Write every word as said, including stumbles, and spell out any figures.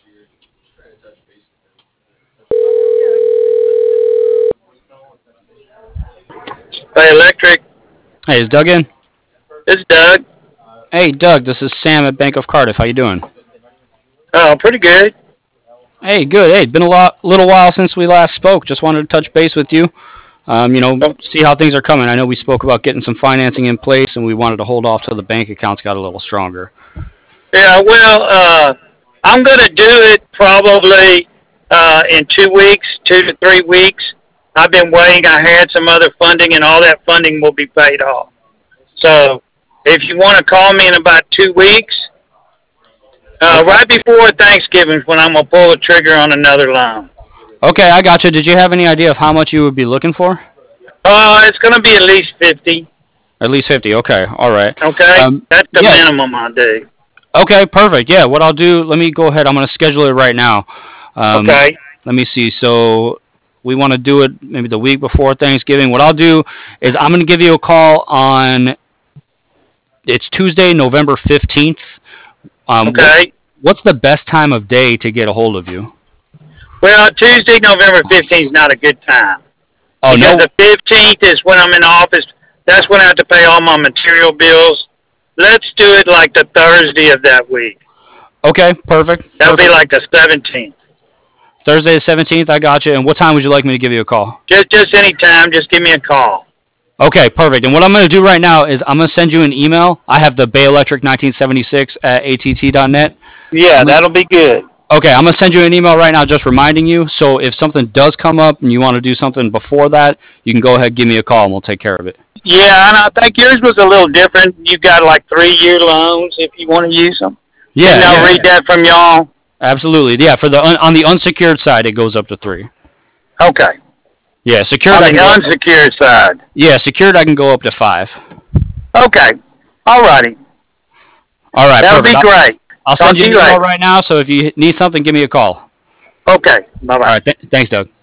Hey, Electric. Hey, is Doug in? This is Doug. Hey, Doug, this is Sam at Bank of Cardiff. How you doing? Oh, pretty good. Hey, good. Hey, it's been a lot, little while since we last spoke. Just wanted to touch base with you. Um, you know, Oh, see how things are coming. I know we spoke about getting some financing in place, and we wanted to hold off till the bank accounts got a little stronger. yeah, well, uh, I'm going to do it probably uh, in two weeks, two to three weeks. I've been waiting. I had some other funding, and all that funding will be paid off. So if you want to call me in about two weeks, uh, Okay. right before Thanksgiving is when I'm going to pull the trigger on another loan. Okay, I got you. Did you have any idea of how much you would be looking for? Uh, it's going to be at least fifty. At least fifty. Okay, all right. Okay? Um, That's the yeah. minimum I do. Okay, perfect. Yeah, what I'll do, let me go ahead. I'm going to schedule it right now. Um, Okay? let me see. So we want to do it maybe the week before Thanksgiving. What I'll do is I'm going to give you a call on it's Tuesday, November fifteenth. Um, what Okay? what's the best time of day to get a hold of you? Well, Tuesday, November fifteenth is not a good time. Oh Because no. the fifteenth is when I'm in office. That's when I have to pay all my material bills. Let's do it like the Thursday of that week. Okay, perfect, That'll be perfect. like the seventeenth. Thursday the seventeenth. I got you. And what time would you like me to give you a call? Just, just any time, just give me a call. Okay, perfect. And what I'm going to do right now is I'm going to send you an email. I have the Bay Electric nineteen seventy-six at A T T dot net. Yeah, I'm gonna, that'll be good. okay, I'm going to send you an email right now just reminding you. So if something does come up and you want to do something before that, you can go ahead and give me a call and we'll take care of it. Yeah, and I think yours was a little different. You got like three-year loans if you want to use them. Didn't Yeah, I yeah, read that from y'all? absolutely. Yeah, for the un- on the unsecured side, it goes up to three. Okay. Yeah, secured On I the can go. unsecured side. Yeah, secured I can go up to five. Okay. All righty. All right, That'll perfect. be I'll, great. I'll Talk send you to an you email later. right now. So if you need something, give me a call. Okay. All Bye-bye. right, th- thanks, Doug.